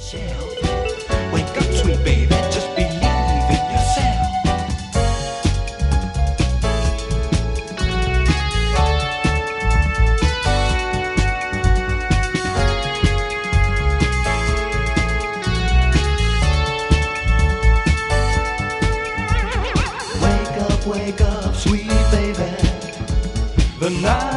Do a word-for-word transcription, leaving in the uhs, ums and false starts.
yourself. Wake up, sweet baby, just believe in yourself. Wake up, wake up, sweet baby. The night